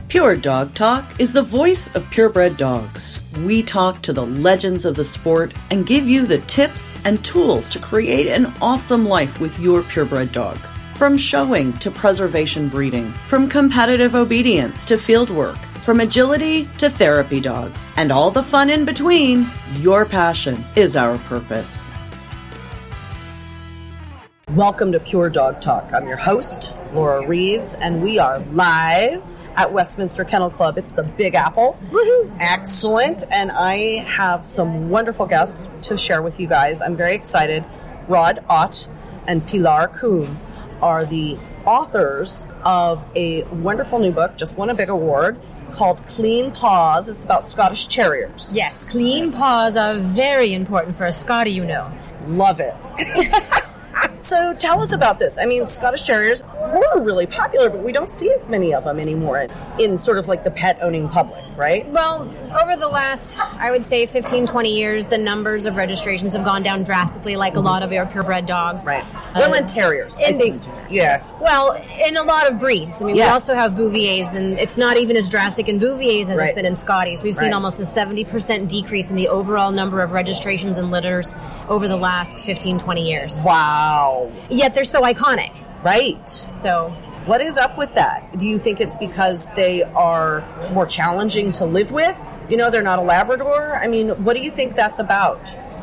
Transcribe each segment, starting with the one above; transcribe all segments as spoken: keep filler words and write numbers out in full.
Pure Dog Talk is the voice of purebred dogs. We talk to the legends of the sport and give you the tips and tools to create an awesome life with your purebred dog. From showing to preservation breeding, from competitive obedience to field work, from agility to therapy dogs, and all the fun in between, your passion is our purpose. Welcome to Pure Dog Talk. I'm your host, Laura Reeves, and we are live at Westminster Kennel Club. It's the Big Apple. Woohoo! Excellent. And I have some wonderful guests to share with you guys. I'm very excited. Rod Ott and Pilar Kuhn are the authors of a wonderful new book, just won a big award, called Clean Paws. It's about Scottish Terriers. Yes, clean yes. paws are very important for a Scottie, you know. Love it. So tell us about this. I mean, Scottish Terriers were really popular, but we don't see as many of them anymore in sort of like the pet-owning public, right? Well, over the last, I would say, fifteen, twenty years, the numbers of registrations have gone down drastically, like a lot of our purebred dogs. Right. Well, and terriers. I think, yes. Well, in a lot of breeds. I mean, yes. we also have Bouviers, and it's not even as drastic in Bouviers as right. it's been in Scotties. We've seen right. almost a seventy percent decrease in the overall number of registrations and litters over the last fifteen, twenty years. Wow. Yet they're so iconic. Right. So, what is up with that? Do you think it's because they are more challenging to live with? You know, they're not a Labrador? I mean, what do you think that's about?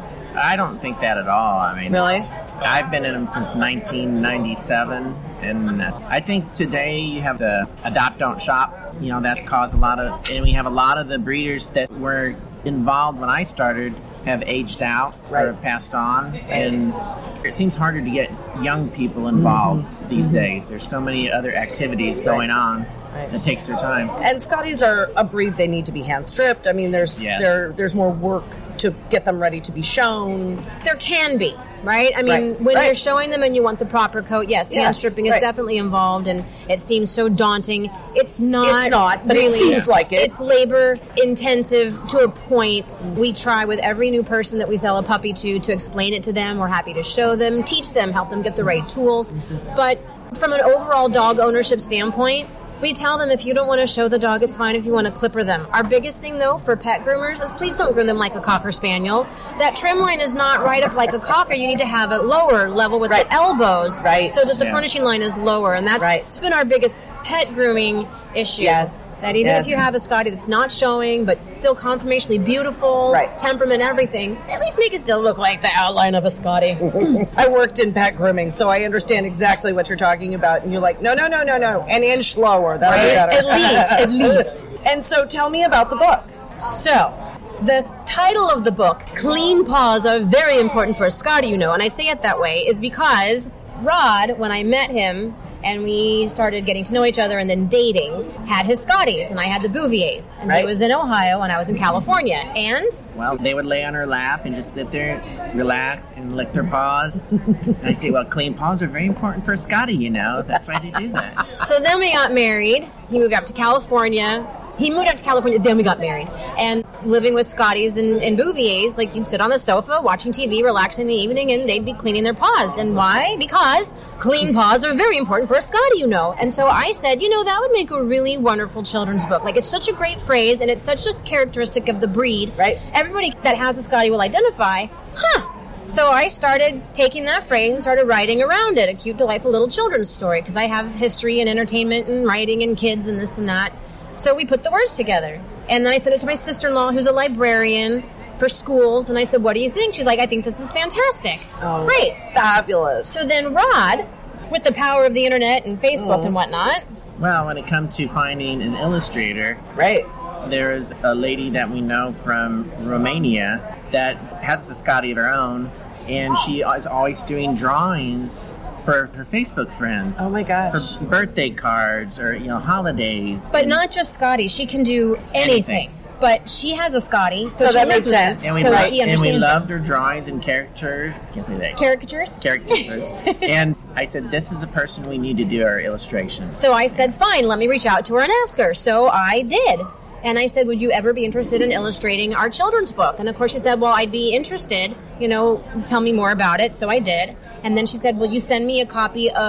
I don't think that at all. I mean, really? I've been in them since nineteen ninety-seven, and I think today you have the adopt, don't shop. You know, that's caused a lot of, and we have a lot of the breeders that were involved when I started have aged out right. or passed on, and it seems harder to get young people involved mm-hmm. these mm-hmm. days. There's so many other activities going on right. that takes their time. And Scotties are a breed they need to be hand stripped. I mean, there's yes. there there's more work to get them ready to be shown. There can be, right? I mean, right. when right. you're showing them and you want the proper coat, yes, yeah. hand stripping is right. definitely involved, and it seems so daunting. It's not. It's not, but really, it seems like it. It's labor intensive to a point. We try with every new person that we sell a puppy to to explain it to them. We're happy to show them, teach them, help them get the right tools. But from an overall dog ownership standpoint, we tell them if you don't want to show the dog, it's fine if you want to clipper them. Our biggest thing, though, for pet groomers is please don't groom them like a Cocker Spaniel. That trim line is not right up like a Cocker. You need to have it lower level with right. the elbows right. so that the yeah. furnishing line is lower. And that's right. been our biggest pet grooming issue. Yes. That even yes. if you have a Scottie that's not showing, but still conformationally beautiful, right. temperament, everything, at least make it still look like the outline of a Scottie. I worked in pet grooming, so I understand exactly what you're talking about. And you're like, no, no, no, no, no, an inch lower. That'll be better. At least, at least. And so tell me about the book. So, the title of the book, Clean Paws Are Very Important for a Scottie, you know, and I say it that way, is because Rod, when I met him, and we started getting to know each other and then dating, had his Scotties, and I had the Bouviers. And right. he was in Ohio, and I was in California. And? Well, they would lay on her lap and just sit there, relax, and lick their paws. And I'd say, well, clean paws are very important for a Scottie, you know. That's why they do that. So then we got married. He moved up to California. He moved up to California, then we got married. And living with Scotties and, and Bouviers, like you'd sit on the sofa, watching T V, relaxing in the evening, and they'd be cleaning their paws. And why? Because clean paws are very important for a Scottie, you know. And so I said, you know, that would make a really wonderful children's book. Like, it's such a great phrase, and it's such a characteristic of the breed. Right. Everybody that has a Scottie will identify, huh. So I started taking that phrase and started writing around it, a cute, delightful little children's story, because I have history and entertainment and writing and kids and this and that. So we put the words together. And then I sent it to my sister-in-law, who's a librarian for schools, and I said, what do you think? She's like, I think this is fantastic. Oh, great. That's fabulous. So then Rod, with the power of the internet and Facebook mm. and whatnot. Well, when it comes to finding an illustrator, right. there is a lady that we know from Romania that has a Scottie of her own, and she is always doing drawings for her Facebook friends. Oh my gosh. For birthday cards or, you know, holidays. But and not just Scottie. She can do anything. anything. But she has a Scottie, so, so she that lives makes sense. With and we, so like, she and we understands loved her drawings and caricatures. I can't say that. Caricatures? Caricatures. And I said, this is the person we need to do our illustrations. So I said, fine, let me reach out to her and ask her. So I did. And I said, would you ever be interested in illustrating our children's book? And of course she said, well, I'd be interested. You know, tell me more about it. So I did. And then she said, will you send me a copy of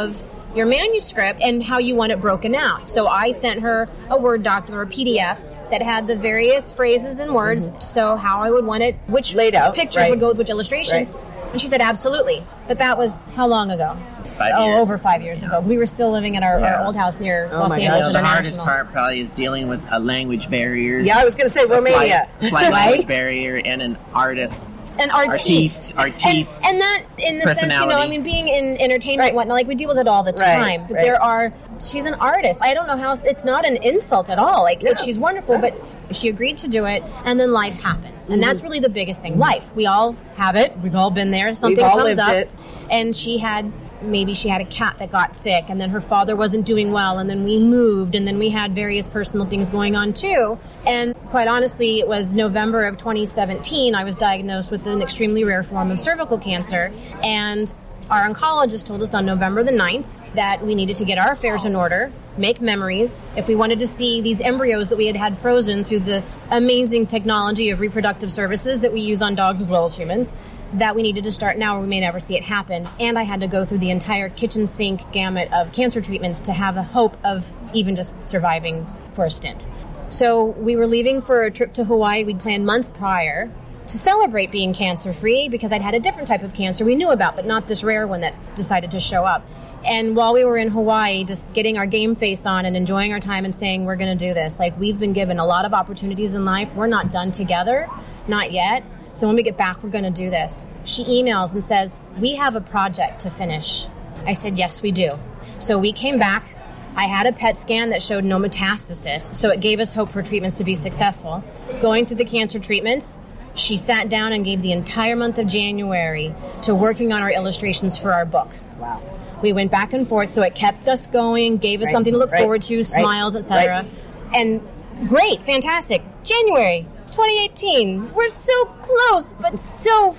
your manuscript and how you want it broken out. So I sent her a Word document or a P D F that had the various phrases and words, mm-hmm. so how I would want it, which laid out, pictures right. would go with which illustrations. Right. And she said, absolutely. But that was how long ago? Five oh, years. over five years ago. We were still living in our, Yeah. our old house near Oh Los my Angeles gosh. The International. hardest part probably is dealing with a language barrier. Yeah, I was going to say a Romania. Slight, slight Right? language barrier and an artist. An artiste. Artiste. Artiste. And, and that, in the sense, you know, personality. I mean, being in entertainment Right. and whatnot, like, we deal with it all the Right, time. But right. there are, she's an artist. I don't know how, it's not an insult at all. Like, Yeah. she's wonderful, Yeah. but she agreed to do it, and then life happens. And Mm-hmm. that's really the biggest thing. Life. We all have it. We've all been there. Something all comes lived up. it. And she had, maybe she had a cat that got sick, and then her father wasn't doing well, and then we moved, and then we had various personal things going on too. And quite honestly, it was November of twenty seventeen, I was diagnosed with an extremely rare form of cervical cancer, and our oncologist told us on November the ninth that we needed to get our affairs in order, make memories, if we wanted to see these embryos that we had had frozen through the amazing technology of reproductive services that we use on dogs as well as humans, that we needed to start now or we may never see it happen. And I had to go through the entire kitchen sink gamut of cancer treatments to have a hope of even just surviving for a stint. So we were leaving for a trip to Hawaii we'd planned months prior to celebrate being cancer-free because I'd had a different type of cancer we knew about, but not this rare one that decided to show up. And while we were in Hawaii, just getting our game face on and enjoying our time and saying, we're going to do this. Like, we've been given a lot of opportunities in life. We're not done together. Not yet. So when we get back, we're going to do this. She emails and says, we have a project to finish. I said, yes, we do. So we came back. I had a P E T scan that showed no metastasis. So it gave us hope for treatments to be successful. Going through the cancer treatments, she sat down and gave the entire month of January to working on our illustrations for our book. Wow. We went back and forth, so it kept us going, gave us Right, something to look right, forward to, right, smiles, et cetera. right. And great, fantastic. January twenty eighteen. We're so close, but so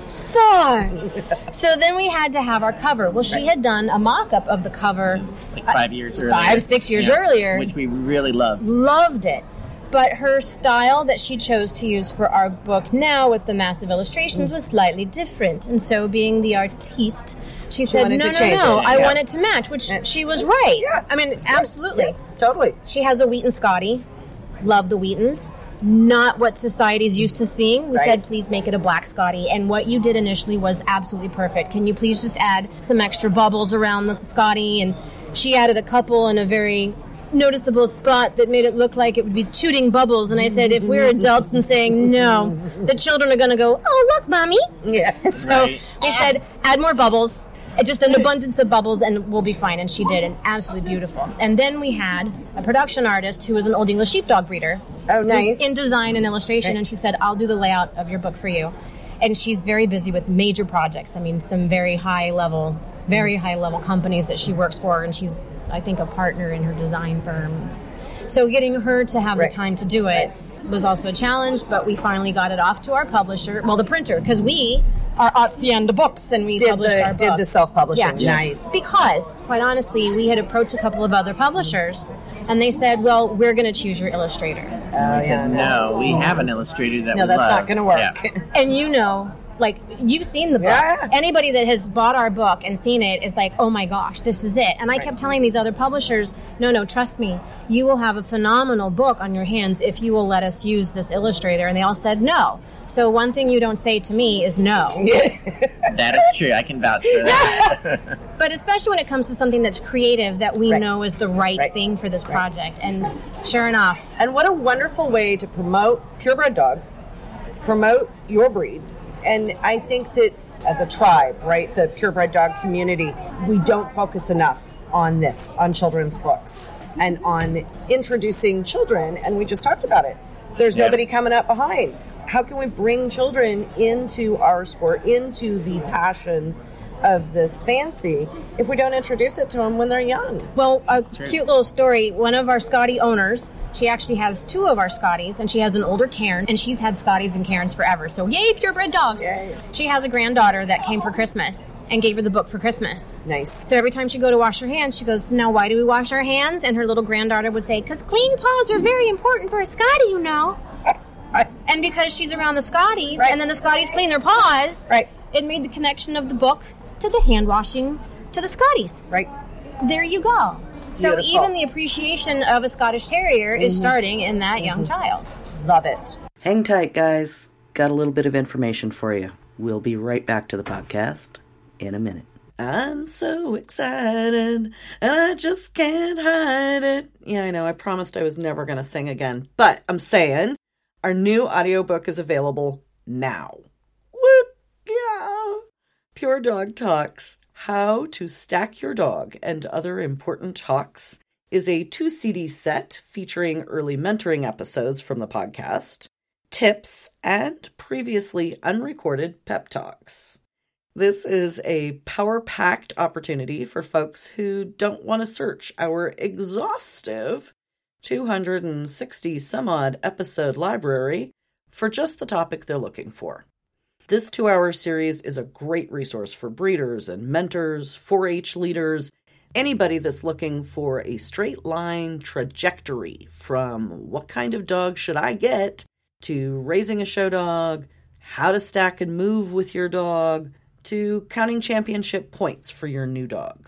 far. So then we had to have our cover. Well, she Right. had done a mock-up of the cover Like five years earlier. five, six years Yeah. earlier. Which we really loved. Loved it. But her style that she chose to use for our book now with the massive illustrations was slightly different. And so being the artiste, she, said, wanted no, to no, change no, it, I yeah. want it to match, which Yeah. she was right. Yeah. I mean, absolutely. Yeah, totally. She has a Wheaton Scotty. Love the Wheatons. Not what society's used to seeing. We Right. said, please make it a black Scotty. And what you did initially was absolutely perfect. Can you please just add some extra bubbles around the Scotty? And she added a couple in a very noticeable spot that made it look like it would be shooting bubbles. And I said, if we're adults and saying no, the children are going to go, oh, look, Mommy. Yeah. So Right. we said, add more bubbles. Uh, Just an abundance of bubbles, and we'll be fine. And she did, and absolutely beautiful. And then we had a production artist who was an Old English sheepdog breeder. Oh, who's nice. In design and illustration, Right. and she said, I'll do the layout of your book for you. And she's very busy with major projects. I mean, some very high level, very high level companies that she works for, and she's, I think, a partner in her design firm. So getting her to have Right. the time to do it was also a challenge, but we finally got it off to our publisher, well, the printer, because we are Hacienda Books, and we Did published the our book. did the self publishing. Yeah. Nice. Because, quite honestly, we had approached a couple of other publishers, and they said, well, we're going to choose your illustrator. Oh, I yeah, said, no, we have an illustrator that No, we that's love. not going to work. Yeah. And you know, like, you've seen the book. Yeah. Anybody that has bought our book and seen it is like, oh my gosh, this is it. And I Right. kept telling these other publishers, no, no, trust me, you will have a phenomenal book on your hands if you will let us use this illustrator. And they all said no. So one thing you don't say to me is no. That is true. I can vouch for that. But especially when it comes to something that's creative that we Right. know is the right, Right. thing for this project. And sure enough, And what a wonderful way to promote purebred dogs, promote your breed. And I think that as a tribe, right, the purebred dog community, we don't focus enough on this, on children's books, and on introducing children. And we just talked about it. There's Yeah. nobody coming up behind. How can we bring children into our sport, into the passion of this fancy, if we don't introduce it to them when they're young? well, a True. cute little story. One of our Scotty owners, she actually has two of our Scotties, and she has an older Cairn, and she's had Scotties and Cairns forever. So yay, purebred dogs. Yay. She has a granddaughter that came for Christmas and gave her the book for Christmas. Nice. So every time she go to wash her hands, she goes, now why do we wash our hands? And her little granddaughter would say, because clean paws are very important for a Scotty, you know. And because she's around the Scotties, Right. and then the Scotties clean their paws, Right. it made the connection of the book to the hand washing to the Scotties. Right. there you go. So Beautiful. even the appreciation of a Scottish Terrier is Mm-hmm. starting in that mm-hmm. young child. Love it. Hang tight, guys. Got a little bit of information for you. We'll be right back to the podcast in a minute. I'm so excited, and I just can't hide it. Yeah, I know. I promised I was never going to sing again, but I'm saying our new audiobook is available now. Whoop! Yeah! Pure Dog Talks, How to Stack Your Dog and Other Important Talks, is a two C D set featuring early mentoring episodes from the podcast, tips, and previously unrecorded pep talks. This is a power-packed opportunity for folks who don't want to search our exhaustive two hundred sixty some odd episode library for just the topic they're looking for. This two-hour series is a great resource for breeders and mentors, four H leaders, anybody that's looking for a straight line trajectory from what kind of dog should I get to raising a show dog, how to stack and move with your dog, to counting championship points for your new dog.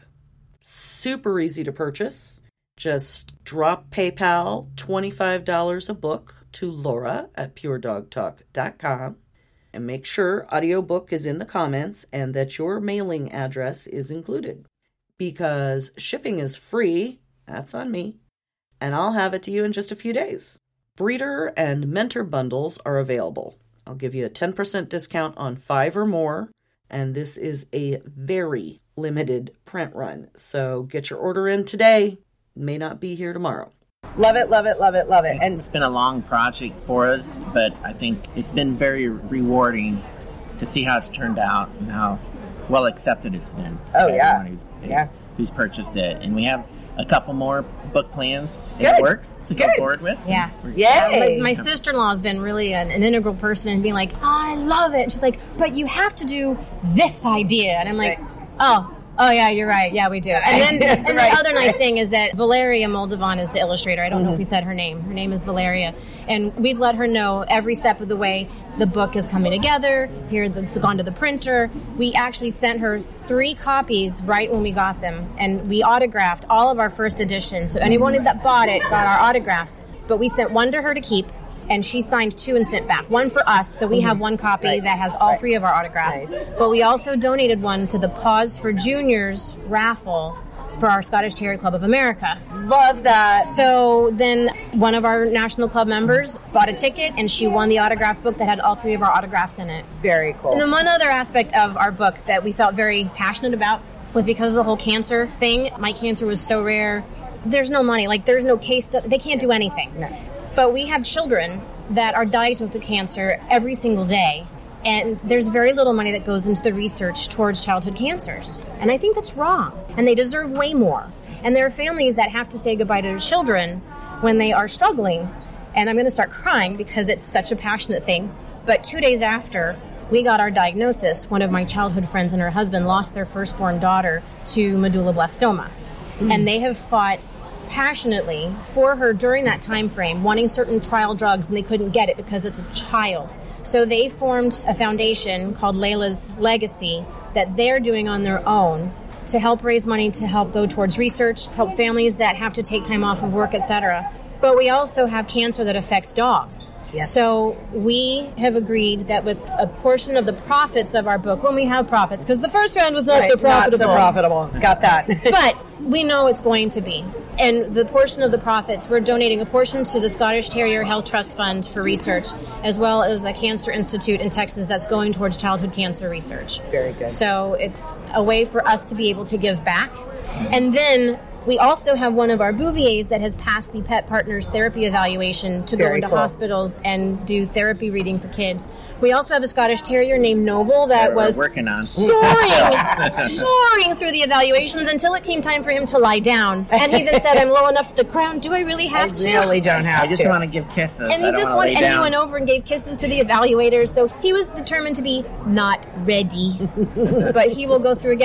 Super easy to purchase. Just drop PayPal twenty-five dollars a book to Laura at pure dog talk dot com and make sure audiobook is in the comments and that your mailing address is included. Because shipping is free, that's on me, and I'll have it to you in just a few days. Breeder and mentor bundles are available. I'll give you a ten percent discount on five or more. And this is a very limited print run. So get your order in today. May not be here tomorrow. Love it, love it, love it, love it. It's, And it's been a long project for us, but I think it's been very rewarding to see how it's turned out and how well accepted it's been. Oh, by yeah. everyone Who's, Yeah. who's purchased it. And we have a couple more book plans in Good. the works to Good. go forward with. Yeah. yay! My, my sister-in-law has been really an, an integral person in being like, oh, I love it. She's like, but you have to do this idea. And I'm like, Right. oh, oh yeah, you're right. Yeah, we do. And then and Right. the other nice thing is that Valeria Moldovan is the illustrator. I don't Mm-hmm. know if we said her name. Her name is Valeria. And we've let her know every step of the way the book is coming together. Here, it's gone to the printer. We actually sent her three copies right when we got them. And we autographed all of our first editions. So anyone that bought it got our autographs. But we sent one to her to keep. And she signed two and sent back. One for us, so we have one copy Right. that has all Right. three of our autographs. Nice. But we also donated one to the Paws for Juniors raffle for our Scottish Terrier Club of America. Love that. So then one of our National Club members bought a ticket, and she won the autograph book that had all three of our autographs in it. Very cool. And then one other aspect of our book that we felt very passionate about was because of the whole cancer thing. My cancer was so rare. There's no money. Like, there's no case. Stu- they can't do anything. No. But we have children that are diagnosed with cancer every single day. And there's very little money that goes into the research towards childhood cancers. And I think that's wrong. And they deserve way more. And there are families that have to say goodbye to their children when they are struggling. And I'm going to start crying because it's such a passionate thing. But two days after we got our diagnosis, one of my childhood friends and her husband lost their firstborn daughter to medulloblastoma. Mm. And they have fought passionately for her during that time frame, wanting certain trial drugs, and they couldn't get it because it's a child. So they formed a foundation called Layla's Legacy that they're doing on their own to help raise money to help go towards research, help families that have to take time off of work, et cetera. But we also have cancer that affects dogs. Yes. So we have agreed that with a portion of the profits of our book, when we have profits, because the first round was not Right, so profitable. Not so profitable. Got that. But we know it's going to be. And the portion of the profits, we're donating a portion to the Scottish Terrier Health Trust Fund for research, as well as a cancer institute in Texas that's going towards childhood cancer research. Very good. So it's a way for us to be able to give back. And then we also have one of our Bouviers that has passed the Pet Partners therapy evaluation to Very go into cool. hospitals and do therapy reading for kids. We also have a Scottish Terrier named Noble that We're was working on. soaring, soaring through the evaluations until it came time for him to lie down. And he then said, I'm low enough to the ground. Do I really I have to? really don't have I just to. want to give kisses. And I he don't just want went, to lay and he down. went over and gave kisses to the evaluators. So he was determined to be not ready. But he will go through again.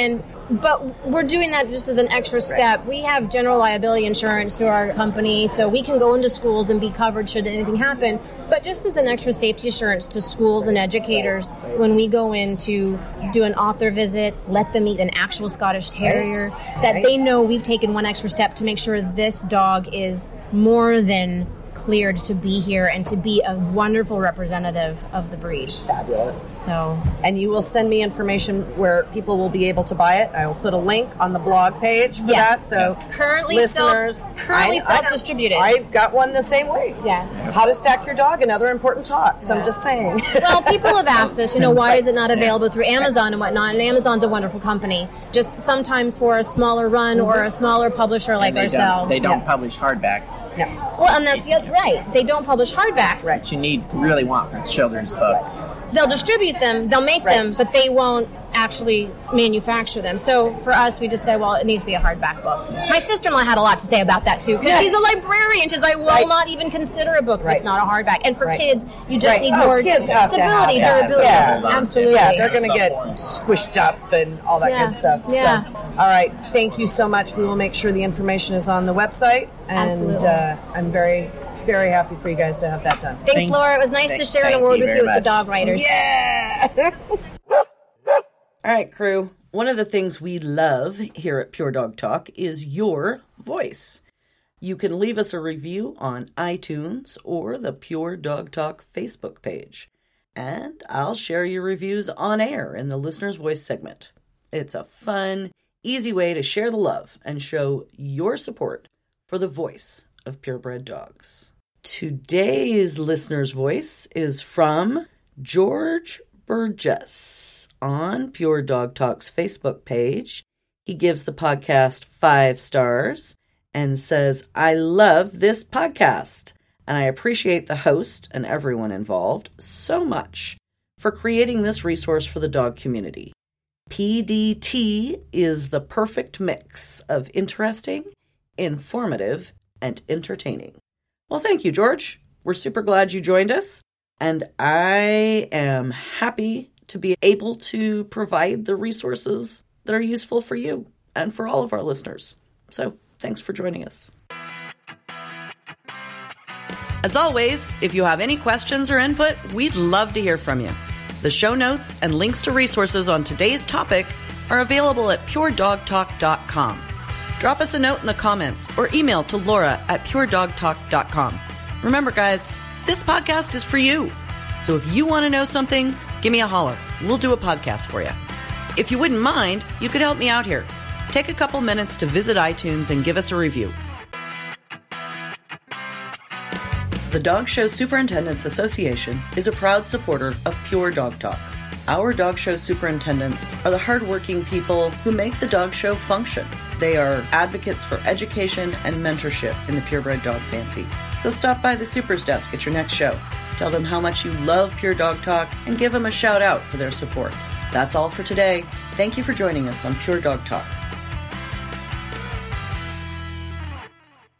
But we're doing that just as an extra step. We have general liability insurance through our company, so we can go into schools and be covered should anything happen. But just as an extra safety assurance to schools and educators, when we go in to do an author visit, let them meet an actual Scottish Terrier, Right. that Right. they know we've taken one extra step to make sure this dog is more than cleared to be here and to be a wonderful representative of the breed. Fabulous. So, And you will send me information where people will be able to buy it. I will put a link on the blog page for Yes. that. So currently listeners, self, currently I- I know. self-distributed. I've got one the same way. Yeah. How to stack your dog and other important talks. I'm just saying. Well, people have asked us, you know, why is it not available through Amazon and whatnot? And Amazon's a wonderful company. Just sometimes for a smaller run or a smaller publisher like And they ourselves. Don't, they don't Yeah. publish hardbacks. No. Well, and that's the other, right. They don't publish hardbacks. Right. That you need really want for a children's book. They'll distribute them, they'll make them, Right. but they won't actually manufacture them. So for us, we just say, well, it needs to be a hardback book. My sister-in-law had a lot to say about that too, because Yeah. she's a librarian. She's like, will Right. not even consider a book if Right. it's not a hardback. And for Right. kids, you just Right. need Oh, more kids have to stability, have that. durability. Yeah. Absolutely. Yeah, they're going to get squished up and all that Yeah. good stuff. Yeah. So, all right. Thank you so much. We will make sure the information is on the website. And Absolutely. uh, I'm very, very happy for you guys to have that done. Thanks, Thank- Laura. It was nice to thank- share an thank award you with very you with the much. dog writers. Yeah. All right, crew. One of the things we love here at Pure Dog Talk is your voice. You can leave us a review on iTunes or the Pure Dog Talk Facebook page. And I'll share your reviews on air in the Listener's Voice segment. It's a fun, easy way to share the love and show your support for the voice of purebred dogs. Today's Listener's Voice is from George Burgess on Pure Dog Talk's Facebook page. He gives the podcast five stars and says, I love this podcast, and I appreciate the host and everyone involved so much for creating this resource for the dog community. P D T is the perfect mix of interesting, informative, and entertaining. Well, thank you, George. We're super glad you joined us, and I am happy to be able to provide the resources that are useful for you and for all of our listeners. So, thanks for joining us. As always, if you have any questions or input, we'd love to hear from you. The show notes and links to resources on today's topic are available at pure dog talk dot com. Drop us a note in the comments or email to Laura at pure dog talk dot com. Remember, guys, this podcast is for you. So if you want to know something, give me a holler. We'll do a podcast for you. If you wouldn't mind, you could help me out here. Take a couple minutes to visit iTunes and give us a review. The Dog Show Superintendents Association is a proud supporter of Pure Dog Talk. Our dog show superintendents are the hardworking people who make the dog show function. They are advocates for education and mentorship in the purebred dog fancy. So stop by the Supers desk at your next show. Tell them how much you love Pure Dog Talk and give them a shout out for their support. That's all for today. Thank you for joining us on Pure Dog Talk.